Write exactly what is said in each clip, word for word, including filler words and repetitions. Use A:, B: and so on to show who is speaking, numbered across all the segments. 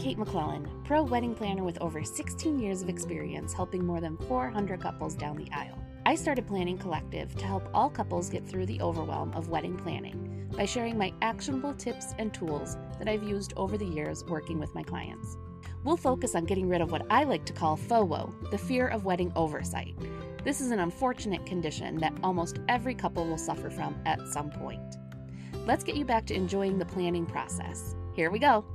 A: Kate McClellan, pro wedding planner with over sixteen years of experience helping more than four hundred couples down the aisle. I started Planning Collective to help all couples get through the overwhelm of wedding planning by sharing my actionable tips and tools that I've used over the years working with my clients. We'll focus on getting rid of what I like to call FOWO, the fear of wedding oversight. This is an unfortunate condition that almost every couple will suffer from at some point. Let's get you back to enjoying the planning process. Here we go.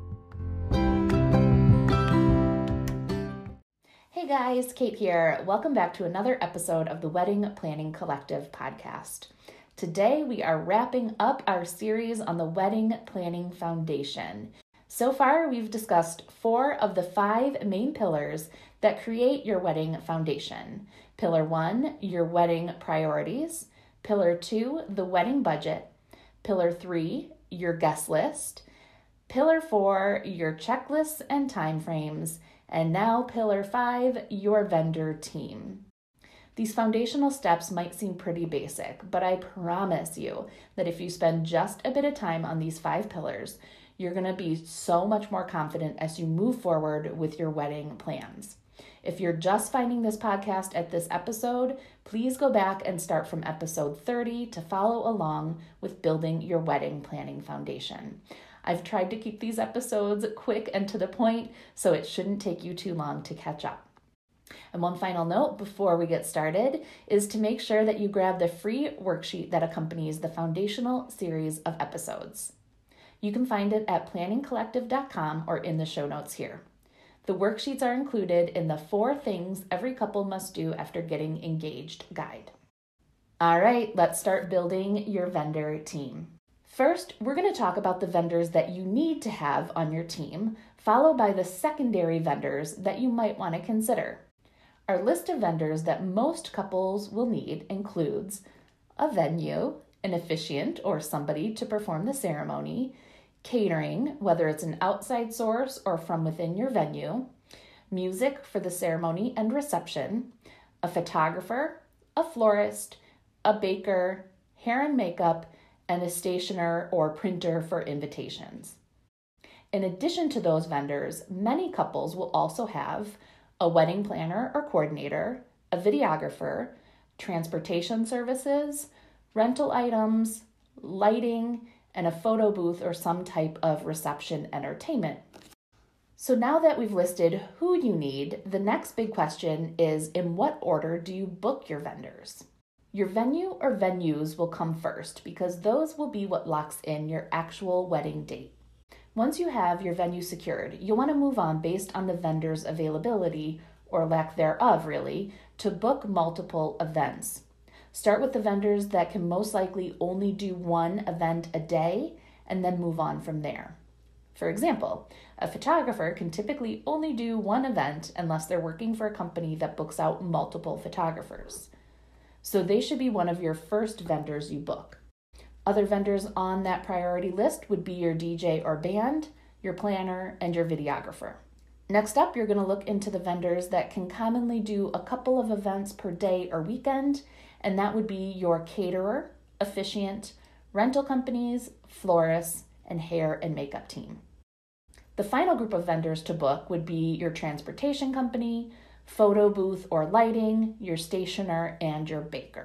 A: Hey guys, Kate here. Welcome back to another episode of the Wedding Planning Collective podcast. Today we are wrapping up our series on the Wedding Planning Foundation. So far we've discussed four of the five main pillars that create your wedding foundation. Pillar one, your wedding priorities. Pillar two, the wedding budget. Pillar three, your guest list. Pillar four, your checklists and timeframes. And now pillar five, your vendor team. These foundational steps might seem pretty basic, but I promise you that if you spend just a bit of time on these five pillars, you're going to be so much more confident as you move forward with your wedding plans. If you're just finding this podcast at this episode, please go back and start from episode thirty to follow along with building your wedding planning foundation. I've tried to keep these episodes quick and to the point, so it shouldn't take you too long to catch up. And one final note before we get started is to make sure that you grab the free worksheet that accompanies the foundational series of episodes. You can find it at planning collective dot com or in the show notes here. The worksheets are included in the four things every couple must do after getting engaged guide. All right, let's start building your vendor team. First, we're going to talk about the vendors that you need to have on your team, followed by the secondary vendors that you might want to consider. Our list of vendors that most couples will need includes a venue, an officiant or somebody to perform the ceremony, catering, whether it's an outside source or from within your venue, music for the ceremony and reception, a photographer, a florist, a baker, hair and makeup, and a stationer or printer for invitations. In addition to those vendors, many couples will also have a wedding planner or coordinator, a videographer, transportation services, rental items, lighting, and a photo booth or some type of reception entertainment. So now that we've listed who you need, the next big question is, in what order do you book your vendors? Your venue or venues will come first because those will be what locks in your actual wedding date. Once you have your venue secured, you'll want to move on based on the vendor's availability, or lack thereof really, to book multiple events. Start with the vendors that can most likely only do one event a day and then move on from there. For example, a photographer can typically only do one event unless they're working for a company that books out multiple photographers. So they should be one of your first vendors you book. Other vendors on that priority list would be your D J or band, your planner, and your videographer. Next up, you're going to look into the vendors that can commonly do a couple of events per day or weekend, and that would be your caterer, officiant, rental companies, florists, and hair and makeup team. The final group of vendors to book would be your transportation company, photo booth or lighting, your stationer, and your baker.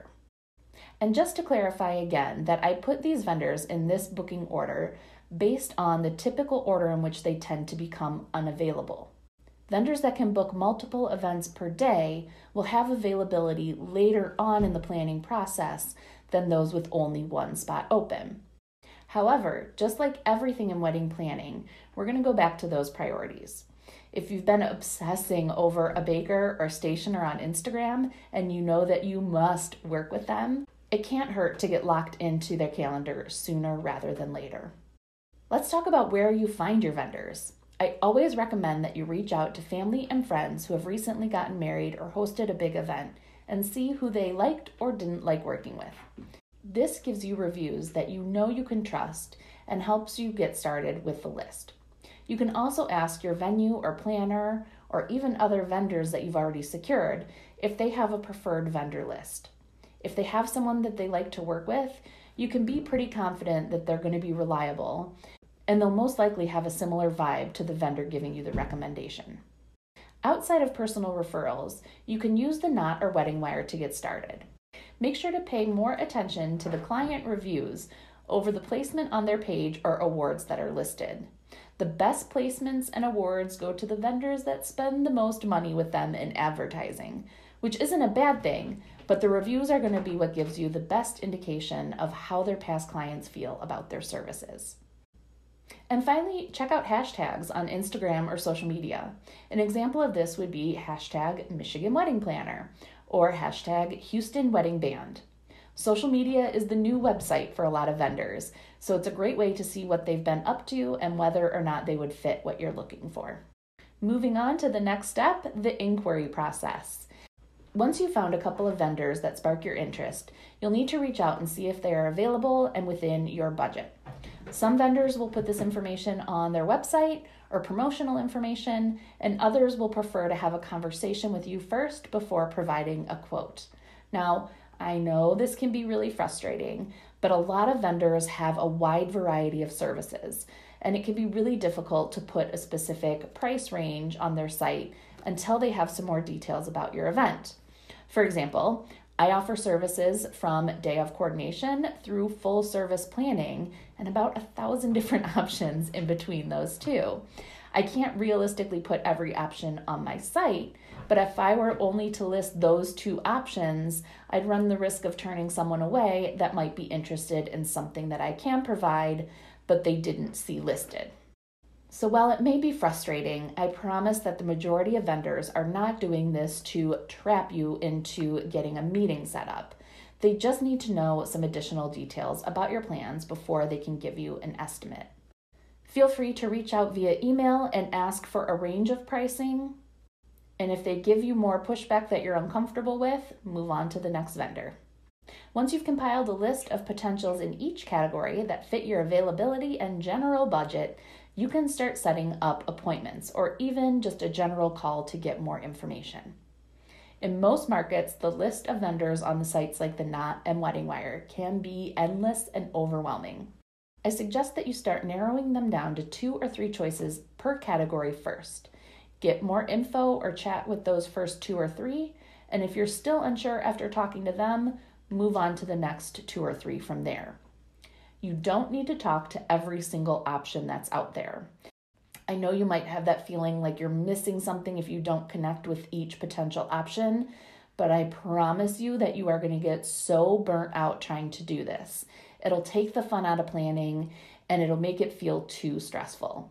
A: And just to clarify again that I put these vendors in this booking order based on the typical order in which they tend to become unavailable. Vendors that can book multiple events per day will have availability later on in the planning process than those with only one spot open. However, just like everything in wedding planning, we're going to go back to those priorities. If you've been obsessing over a baker or stationer on Instagram and you know that you must work with them, it can't hurt to get locked into their calendar sooner rather than later. Let's talk about where you find your vendors. I always recommend that you reach out to family and friends who have recently gotten married or hosted a big event and see who they liked or didn't like working with. This gives you reviews that you know you can trust and helps you get started with the list. You can also ask your venue or planner or even other vendors that you've already secured if they have a preferred vendor list. If they have someone that they like to work with, you can be pretty confident that they're going to be reliable and they'll most likely have a similar vibe to the vendor giving you the recommendation. Outside of personal referrals, you can use the Knot or Wedding Wire to get started. Make sure to pay more attention to the client reviews over the placement on their page or awards that are listed. The best placements and awards go to the vendors that spend the most money with them in advertising, which isn't a bad thing, but the reviews are going to be what gives you the best indication of how their past clients feel about their services. And finally, check out hashtags on Instagram or social media. An example of this would be hashtag Michigan Wedding Planner or hashtag Houston Wedding Band. Social media is the new website for a lot of vendors, so it's a great way to see what they've been up to and whether or not they would fit what you're looking for. Moving on to the next step, the inquiry process. Once you've found a couple of vendors that spark your interest, you'll need to reach out and see if they are available and within your budget. Some vendors will put this information on their website or promotional information, and others will prefer to have a conversation with you first before providing a quote. Now, I know this can be really frustrating, but a lot of vendors have a wide variety of services, and it can be really difficult to put a specific price range on their site until they have some more details about your event. For example, I offer services from day of coordination through full service planning and about a thousand different options in between those two. I can't realistically put every option on my site, but if I were only to list those two options, I'd run the risk of turning someone away that might be interested in something that I can provide, but they didn't see listed. So while it may be frustrating, I promise that the majority of vendors are not doing this to trap you into getting a meeting set up. They just need to know some additional details about your plans before they can give you an estimate. Feel free to reach out via email and ask for a range of pricing. And if they give you more pushback that you're uncomfortable with, move on to the next vendor. Once you've compiled a list of potentials in each category that fit your availability and general budget, you can start setting up appointments or even just a general call to get more information. In most markets, the list of vendors on the sites like the Knot and Wedding Wire can be endless and overwhelming. I suggest that you start narrowing them down to two or three choices per category first. Get more info or chat with those first two or three, and if you're still unsure after talking to them, move on to the next two or three from there. You don't need to talk to every single option that's out there. I know you might have that feeling like you're missing something if you don't connect with each potential option, but I promise you that you are going to get so burnt out trying to do this. It'll take the fun out of planning, and it'll make it feel too stressful.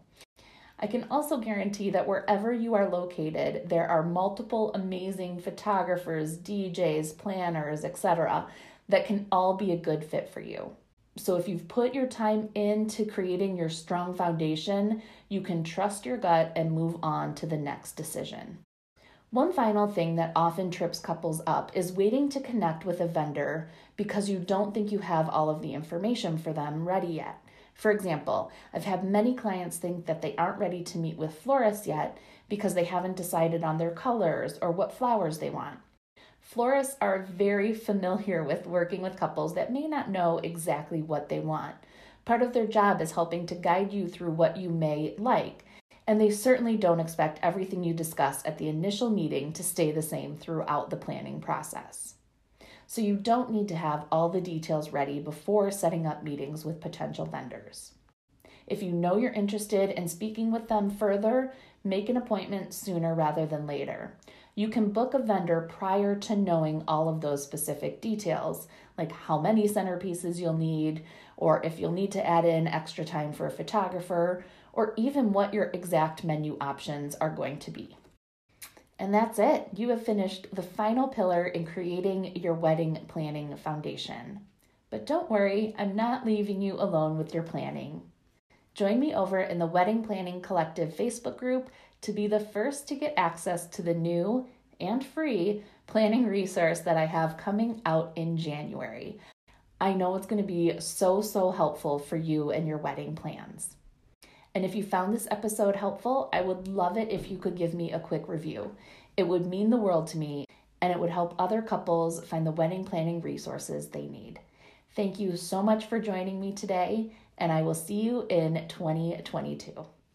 A: I can also guarantee that wherever you are located, there are multiple amazing photographers, D Js, planners, et cetera that can all be a good fit for you. So if you've put your time into creating your strong foundation, you can trust your gut and move on to the next decision. One final thing that often trips couples up is waiting to connect with a vendor because you don't think you have all of the information for them ready yet. For example, I've had many clients think that they aren't ready to meet with florists yet because they haven't decided on their colors or what flowers they want. Florists are very familiar with working with couples that may not know exactly what they want. Part of their job is helping to guide you through what you may like, and they certainly don't expect everything you discuss at the initial meeting to stay the same throughout the planning process. So you don't need to have all the details ready before setting up meetings with potential vendors. If you know you're interested in speaking with them further, make an appointment sooner rather than later. You can book a vendor prior to knowing all of those specific details, like how many centerpieces you'll need, or if you'll need to add in extra time for a photographer, or even what your exact menu options are going to be. And that's it. You have finished the final pillar in creating your wedding planning foundation. But don't worry, I'm not leaving you alone with your planning. Join me over in the Wedding Planning Collective Facebook group to be the first to get access to the new and free planning resource that I have coming out in January. I know it's going to be so, so helpful for you and your wedding plans. And if you found this episode helpful, I would love it if you could give me a quick review. It would mean the world to me, and it would help other couples find the wedding planning resources they need. Thank you so much for joining me today, and I will see you in twenty twenty-two.